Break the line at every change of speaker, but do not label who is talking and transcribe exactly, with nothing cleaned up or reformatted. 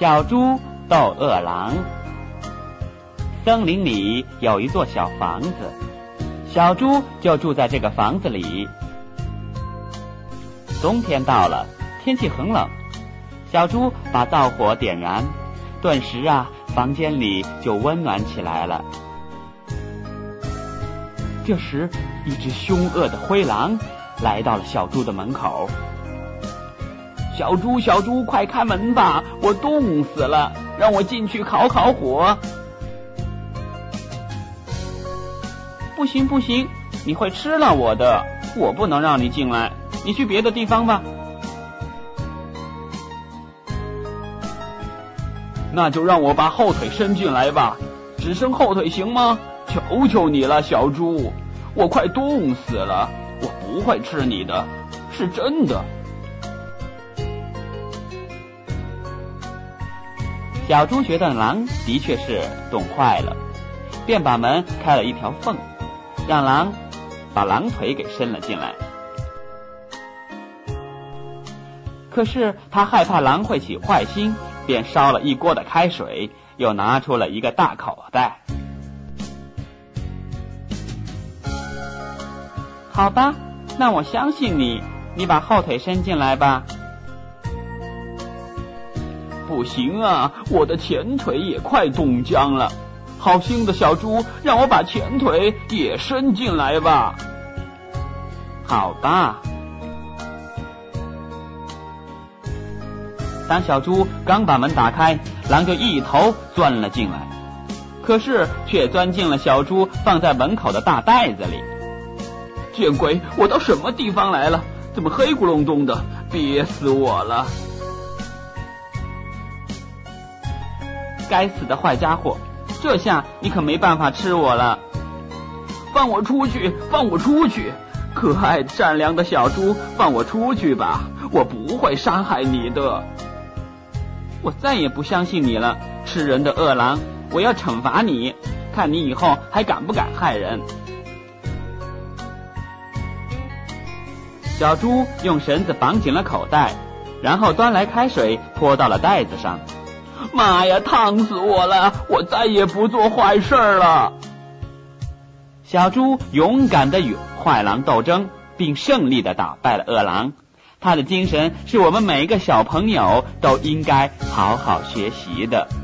小猪斗饿狼。森林里有一座小房子，小猪就住在这个房子里。冬天到了，天气很冷，小猪把灶火点燃，顿时啊，房间里就温暖起来了。这时，一只凶恶的灰狼来到了小猪的门口。小猪，小猪，快开门吧，我冻死了，让我进去烤烤火。不行不行，你会吃了我的，我不能让你进来，你去别的地方吧。那就让我把后腿伸进来吧，只伸后腿行吗？求求你了，小猪，我快冻死了，我不会吃你的，是真的。小猪觉得狼的确是冻坏了，便把门开了一条缝，让狼把狼腿给伸了进来。可是他害怕狼会起坏心，便烧了一锅的开水，又拿出了一个大口袋。好吧，那我相信你，你把后腿伸进来吧。不行啊，我的前腿也快冻僵了。好心的小猪，让我把前腿也伸进来吧。好吧。当小猪刚把门打开，狼就一头钻了进来，可是却钻进了小猪放在门口的大袋子里。见鬼，我到什么地方来了？怎么黑咕隆咚的，憋死我了！该死的坏家伙，这下你可没办法吃我了。放我出去，放我出去！可爱善良的小猪，放我出去吧，我不会伤害你的。我再也不相信你了，吃人的恶狼，我要惩罚你，看你以后还敢不敢害人。小猪用绳子绑紧了口袋，然后端来开水泼到了袋子上。妈呀，烫死我了，我再也不做坏事了。小猪勇敢地与坏狼斗争，并胜利地打败了恶狼。他的精神是我们每一个小朋友都应该好好学习的。